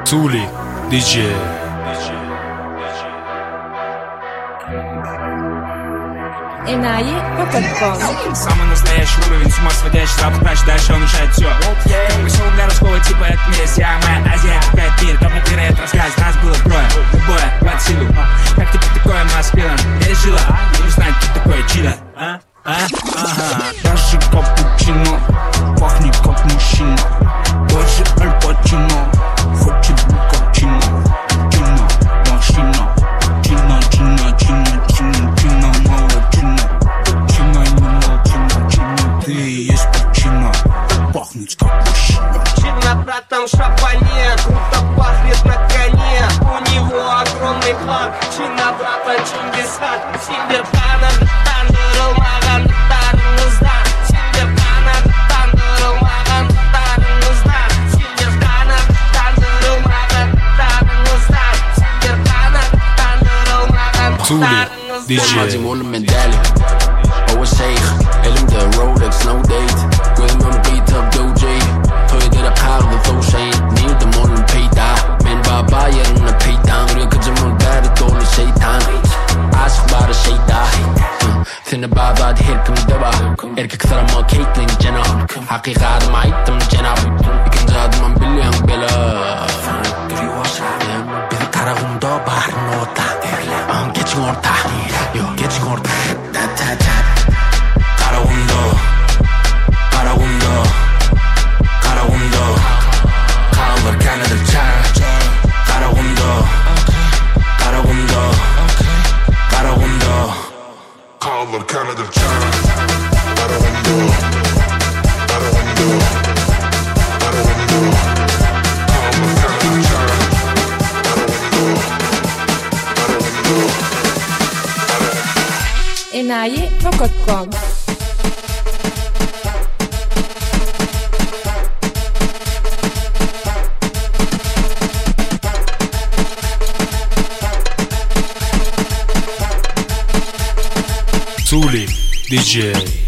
Zuli, DJ. Inayi.com. Самый настоящий уровень, с ума сводящий, сразу прачь, дальше он решает все. Весело для русского типа это миссия, моя Азия, опять мир, кому пирает рассказ, нас было трое, любое, под силу. Как тебе такое маскилом? Я решила, не знать, кто такое чудо. Даже капучино, пахнет как мужчина. Даже Аль Пачино, хочет быть как Чино. Чино, машина, Чино, Чино, Чино, Чино, Чино, мало Чино. Чино, не мало Чино, Чино, ты и есть причина. Пахнет как мужчина. Чина, братан, в шапане, круто пахнет на коне. У него огромный план. Чина, братан, Чингисхан. Симбир пана, тандырылмаған тарыңызда. Симбир пана, тандырылмаған тарыңызда. Симбир пана, тандырылмаған тарыңызда. Симбир пана, тандырылмаған Zuli, DJ. Molen met Dali, oh wat zegen. Elimde Rolex, no date. Wil hem een beat op Doja. Gooi je de kaart of zo zijn. Nieuw de molen payda. Men baba je een paydown. Ruk het je man bij de tolle shaitan. Ask about a shaita. Thinne baba het hit hem dubba. Erkek sarama Caitlyn Jenner. Haqiqat ma aytım Jenner. İkinci adım an bilyan bela. Bizi karagumda baharın orta. Geçin orta. Yo geçin orta. Karagumda. Karagumda. Karagumda. Kaldır Canada çar. Karagumda. Karagumda. Karagumda. Kaldır Canada çar. Karagumda. Karagumda. Karagumda. Kaldır Canada çar. Inayi.com. Zuli, DJ.